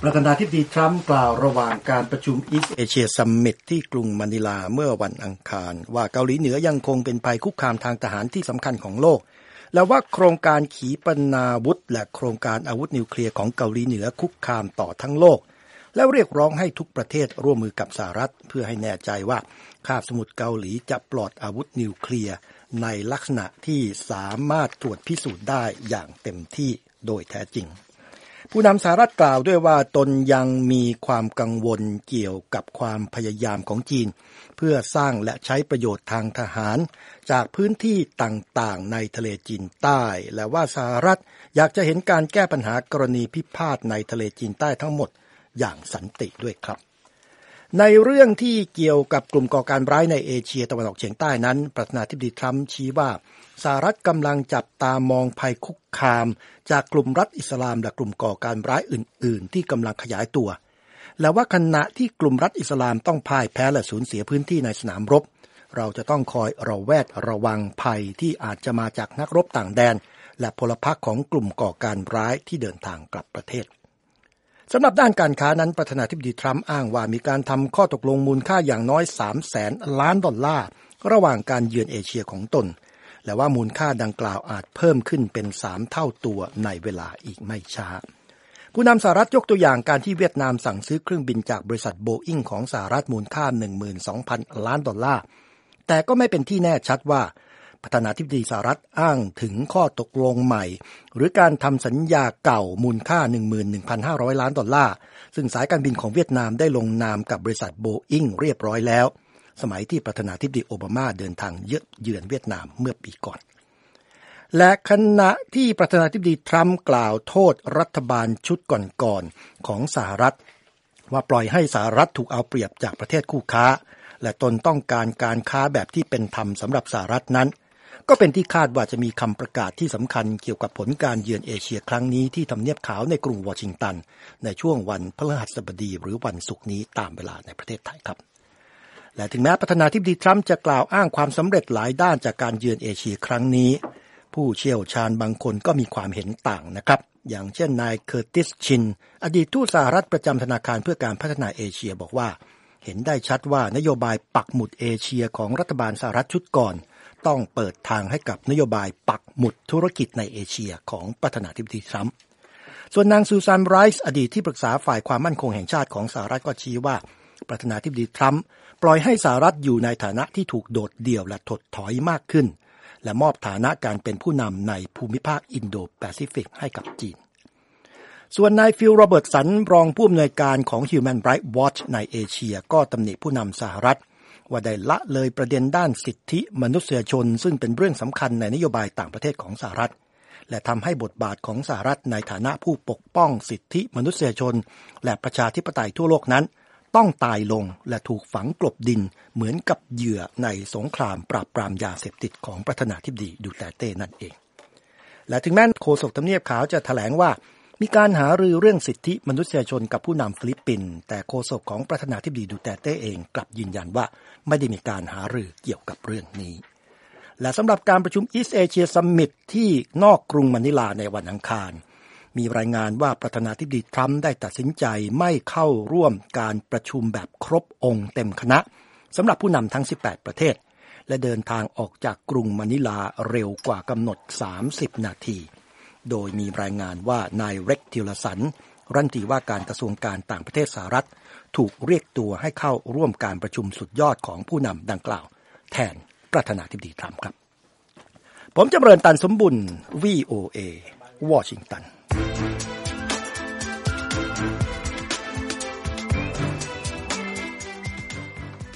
ประธานาธิบดีทรัมป์กล่าวระหว่างการประชุม East Asia Summit ที่กรุงมะนิลาเมื่อวันอังคารว่าเกาหลีเหนือยังคงเป็นภัยคุกคามทางทหารที่สำคัญของโลกและว่าโครงการขีปนาวุธและโครงการอาวุธนิวเคลียร์ของเกาหลีเหนือคุกคามต่อทั้งโลกแล้วเรียกร้องให้ทุกประเทศร่วมมือกับสหรัฐเพื่อให้แน่ใจว่าคาบสมุทรเกาหลีจะปลอดอาวุธนิวเคลียร์ในลักษณะที่สามารถตรวจพิสูจน์ได้อย่างเต็มที่โดยแท้จริงผู้นำสหรัฐกล่าวด้วยว่าตนยังมีความกังวลเกี่ยวกับความพยายามของจีนเพื่อสร้างและใช้ประโยชน์ทางทหารจากพื้นที่ต่างๆในทะเลจีนใต้และว่าสหรัฐอยากจะเห็นการแก้ปัญหากรณีพิพาทในทะเลจีนใต้ทั้งหมดอย่างสันติด้วยครับในเรื่องที่เกี่ยวกับกลุ่มก่อการร้ายในเอเชียตะวันออกเฉียงใต้นั้นประธานาธิบดีทรัมป์ชี้ว่าสหรัฐกำลังจับตามองภัยคุกคามจากกลุ่มรัฐอิสลามและกลุ่มก่อการร้ายอื่นๆที่กำลังขยายตัวและว่าขณะที่กลุ่มรัฐอิสลามต้องพ่ายแพ้และสูญเสียพื้นที่ในสนามรบเราจะต้องคอยระแวดระวังภัยที่อาจจะมาจากนักรบต่างแดนและพลพรรคของกลุ่มก่อการร้ายที่เดินทางกลับประเทศสำหรับด้านการค้านั้นประธานาธิบดีทรัมป์อ้างว่ามีการทำข้อตกลงมูลค่าอย่างน้อย 300,000 ล้านดอลลาร์ระหว่างการเยือนเอเชียของตนและว่ามูลค่าดังกล่าวอาจเพิ่มขึ้นเป็น3เท่าตัวในเวลาอีกไม่ช้าผู้นำสหรัฐยกตัวอย่างการที่เวียดนามสั่งซื้อเครื่องบินจากบริษัทโบอิ้งของสหรัฐมูลค่า 12,000 ล้านดอลลาร์แต่ก็ไม่เป็นที่แน่ชัดว่าประธานาธิบดีสหรัฐอ้างถึงข้อตกลงใหม่หรือการทำสัญญาเก่ามูลค่า 11,500 ล้านดอลลาร์ซึ่งสายการบินของเวียดนามได้ลงนามกับบริษัทโบอิ้งเรียบร้อยแล้วสมัยที่ประธานาธิบดีโอบามาเดินทางเยือนเวียดนามเมื่อปีก่อนและขณะที่ประธานาธิบดีทรัมป์กล่าวโทษรัฐบาลชุดก่อนๆของสหรัฐว่าปล่อยให้สหรัฐถูกเอาเปรียบจากประเทศคู่ค้าและตนต้องการการค้าแบบที่เป็นธรรมสำหรับสหรัฐนั้นก็เป็นที่คาดว่าจะมีคำประกาศที่สำคัญเกี่ยวกับผลการเยือนเอเชียครั้งนี้ที่ทำเนียบขาวในกรุงวอชิงตันในช่วงวันพฤหัสบดีหรือวันศุกร์นี้ตามเวลาในประเทศไทยครับและถึงแม้ประธานาธิบดีทรัมป์จะกล่าวอ้างความสำเร็จหลายด้านจากการเยือนเอเชียครั้งนี้ผู้เชี่ยวชาญบางคนก็มีความเห็นต่างนะครับอย่างเช่นนายเคอร์ติสชินอดีตทูตสหรัฐประจำธนาคารเพื่อการพัฒนาเอเชียบอกว่าเห็นได้ชัดว่านโยบายปักหมุดเอเชียของรัฐบาลสหรัฐชุดก่อนต้องเปิดทางให้กับนโยบายปักหมุดธุรกิจในเอเชียของประธานาธิบดีทรัมป์ส่วนนางซูซานไรส์อดีตที่ปรึกษาฝ่ายความมั่นคงแห่งชาติของสหรัฐก็ชี้ว่าประธานาธิบดีทรัมป์ปล่อยให้สหรัฐอยู่ในฐานะที่ถูกโดดเดี่ยวและถดถอยมากขึ้นและมอบฐานะการเป็นผู้นำในภูมิภาคอินโดแปซิฟิกให้กับจีนส่วนนายฟิลโรเบิร์ตสันรองผู้อำนวยการของ Human Rights Watch ในเอเชียก็ตำหนิผู้นำสหรัฐว่าได้ละเลยประเด็นด้านสิทธิมนุษยชนซึ่งเป็นเรื่องสำคัญในนโยบายต่างประเทศของสหรัฐและทำให้บทบาทของสหรัฐในฐานะผู้ปกป้องสิทธิมนุษยชนและประชาธิปไตยทั่วโลกนั้นต้องตายลงและถูกฝังกลบดินเหมือนกับเหยื่อในสงครามปราบปรามยาเสพติดของประธานาธิบดีดูเตร์เต้นั่นเองและถึงแม้โฆษกทำเนียบขาวจะแถลงว่ามีการหารือเรื่องสิทธิมนุษยชนกับผู้นำฟิลิปปินส์แต่โฆษกของประธานาธิบดีดูเตร์เต้เองกลับยืนยันว่าไม่ได้มีการหารือเกี่ยวกับเรื่องนี้และสำหรับการประชุม East Asia Summit ที่นอกกรุงมะนิลาในวันอังคารมีรายงานว่าประธานาธิบดีทรัมป์ได้ตัดสินใจไม่เข้าร่วมการประชุมแบบครบองค์เต็มคณะสำหรับผู้นำทั้ง18ประเทศและเดินทางออกจากกรุงมะนิลาเร็วกว่ากำหนด30นาทีโดยมีรายงานว่านายเร็กทิลสันรัฐมนตรีว่าการกระทรวงการต่างประเทศสหรัฐถูกเรียกตัวให้เข้าร่วมการประชุมสุดยอดของผู้นำดังกล่าวแทนประธานาธิบดีทรัมป์ครับผมจำเริญตันสมบุญ VOA วอชิงตัน